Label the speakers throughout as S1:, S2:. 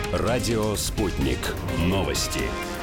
S1: Радио «Спутник». Новости.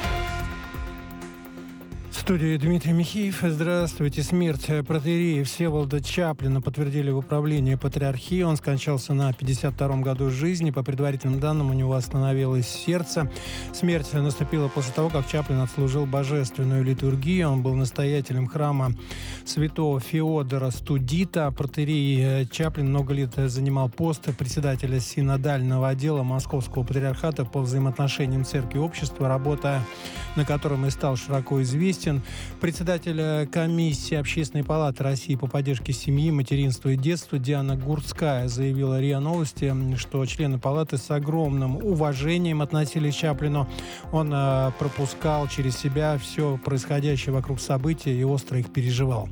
S2: В студии Дмитрий Михеев. Здравствуйте. Смерть протоиерея Всеволода Чаплина подтвердили в управлении Патриархии. Он скончался на 52-м году жизни. По предварительным данным, у него остановилось сердце. Смерть наступила после того, как Чаплин отслужил божественную литургию. Он был настоятелем храма святого Феодора Студита. Протоиерей Чаплин много лет занимал пост председателя синодального отдела Московского патриархата по взаимоотношениям церкви и общества, работа на котором и стал широко известен. Председатель комиссии Общественной палаты России по поддержке семьи, материнства и детства Диана Гурцкая заявила РИА Новости, что члены палаты с огромным уважением относились к Чаплину. Он пропускал через себя все происходящее вокруг событий и остро их переживал.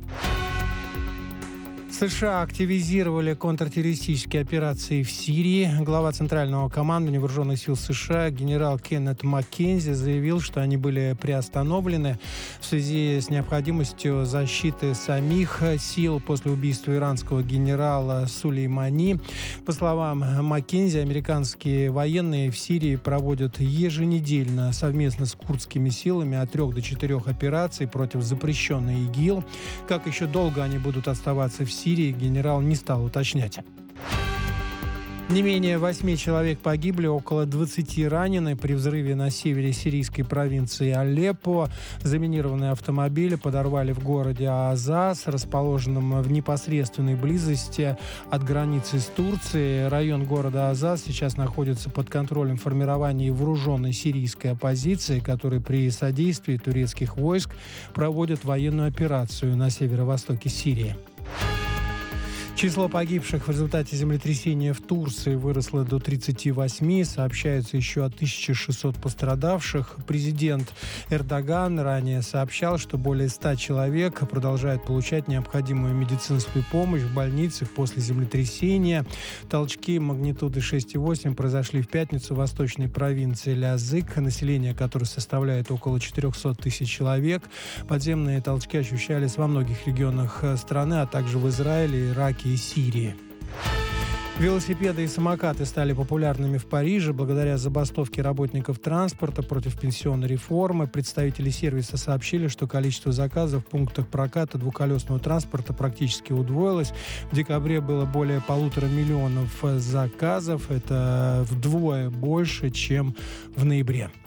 S2: США активизировали контртеррористические операции в Сирии. Глава Центрального командования Вооруженных сил США генерал Кеннет Маккензи заявил, что они были приостановлены в связи с необходимостью защиты самих сил после убийства иранского генерала Сулеймани. По словам Маккензи, американские военные в Сирии проводят еженедельно совместно с курдскими силами от 3 до 4 операций против запрещенной ИГИЛ. Как еще долго они будут оставаться в Сирии, генерал не стал уточнять. Не менее 8 человек погибли, около 20 ранены при взрыве на севере сирийской провинции Алеппо. Заминированные автомобили подорвали в городе Азаз, расположенном в непосредственной близости от границы с Турцией. Район города Азаз сейчас находится под контролем формирования вооруженной сирийской оппозиции, которые при содействии турецких войск проводят военную операцию на северо-востоке Сирии. Число погибших в результате землетрясения в Турции выросло до 38. Сообщается еще о 1600 пострадавших. Президент Эрдоган ранее сообщал, что более 100 человек продолжают получать необходимую медицинскую помощь в больницах после землетрясения. Толчки магнитуды 6,8 произошли в пятницу в восточной провинции Лязык, население которой составляет около 400 тысяч человек. Подземные толчки ощущались во многих регионах страны, а также в Израиле, Ираке и Сирии. Велосипеды и самокаты стали популярными в Париже благодаря забастовке работников транспорта против пенсионной реформы. Представители сервиса сообщили, что количество заказов в пунктах проката двухколесного транспорта практически удвоилось. В декабре было более 1,5 миллиона заказов. Это вдвое больше, чем в ноябре.